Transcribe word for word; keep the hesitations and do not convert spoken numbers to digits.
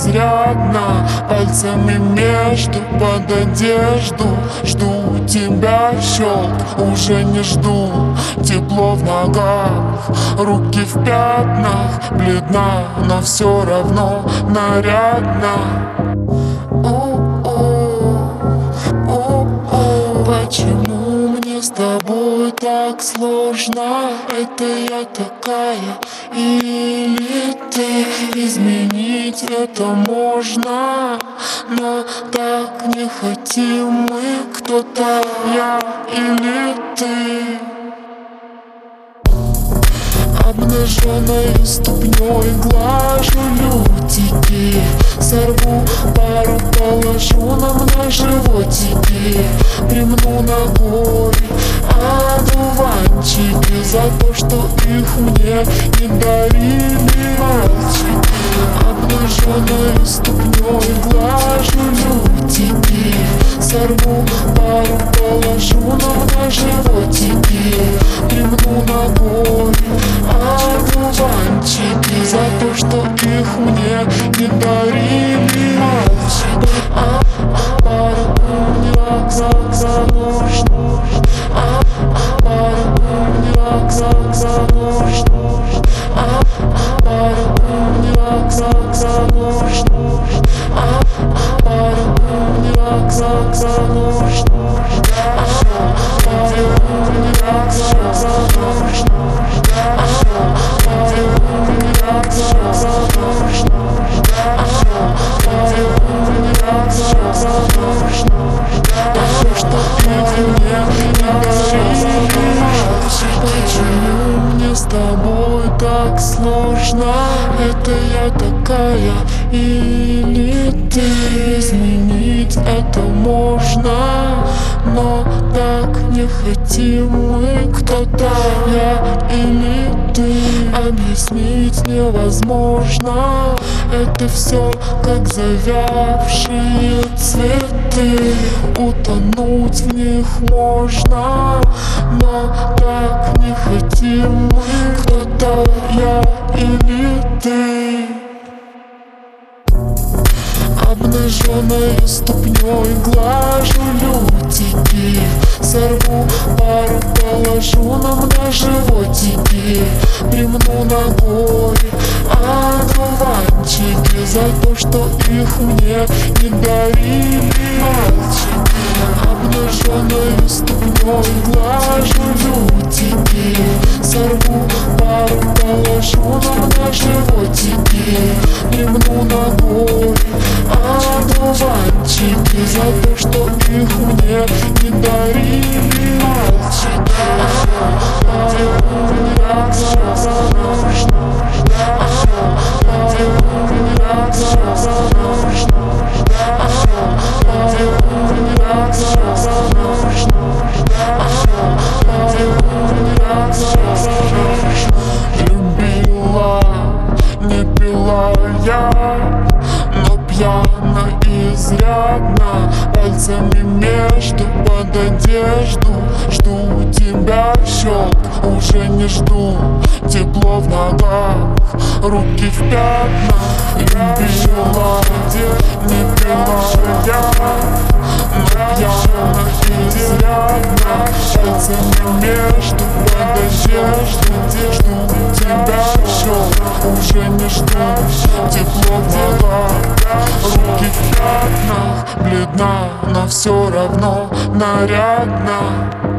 изрядно. Пальцами между под одежду. Жду тебя, щелк, уже не жду. Тепло в ногах, руки в пятнах. Бледна, но все равно нарядно. Почему мне с тобой так сложно? Это я такая или ты? Изменить это можно, но так не хотим мы. Кто-то я или ты? Обнаженной ступней глажу лютики. Сорву пару, положу нам на животики. Примну ногой одуванчики за то, что их мне не дарили мальчики. Обнаженной ступней глажу лютики. Сорву пару, положу нам на животики. Примну ногой одуванчики за то, что их мне не дарили мальчики. А пару умняк за за нож, а пару умняк за за нож, а пару умняк за за нож, а пару умняк за за нож, а пару умняк за за нож. Почему мне с тобой так сложно? Это я такая или ты? Изменить это можно, но так не хотим мы. Кто-то я или ты? Объяснить невозможно. Это все как завявшие цветы. Утонуть в них можно, но так не хотим мы. Кто-то я или ты? Обнаженной ступней глажу лютики. Сорву пару, положу нам на животики. Примну ногой одуванчики за то, что их мне не дарили мальчики. Обнаженной ступней глажу лютики. Сорву пару, положу нам на животики. Примну ногой одуванчики за то, что их мне не дарили мальчики. Умняк за нож, умняк за нож, умняк за нож, умняк за нож. Любила, не пила я, но пьяна изрядно. Пальцами между под одежду. Жду тебя, щелк, уже не жду. Тепло в ногах, руки в пятнах. Любила, не пила я, но пьяна изрядно. Пальцами между под одежду. Жду тебя, щелк, уже не жду. Тепло в ногах, руки в пятнах. Бледна, но все равно нарядна.